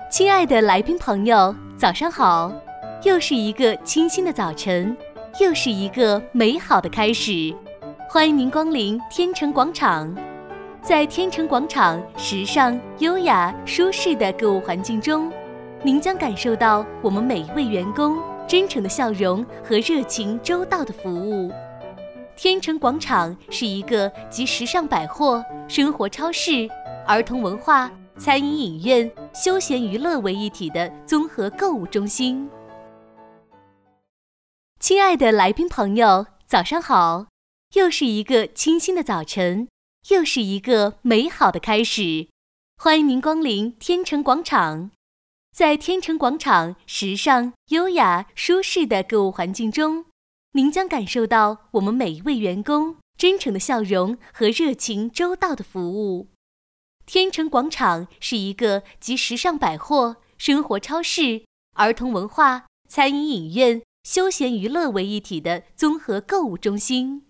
亲爱的来宾朋友，早上好！又是一个清新的早晨，又是一个美好的开始。欢迎您光临天成广场。在天成广场时尚、优雅、舒适的购物环境中，您将感受到我们每一位员工真诚的笑容和热情周到的服务。天成广场是一个集时尚百货、生活超市、儿童文化、餐饮影院、休闲娱乐为一体的综合购物中心。亲爱的来宾朋友，早上好！又是一个清新的早晨，又是一个美好的开始。欢迎您光临天成广场。在天成广场时尚、优雅、舒适的购物环境中，您将感受到我们每一位员工真诚的笑容和热情周到的服务。天成广场是一个集时尚百货、生活超市、儿童文化、餐饮影院、休闲娱乐为一体的综合购物中心。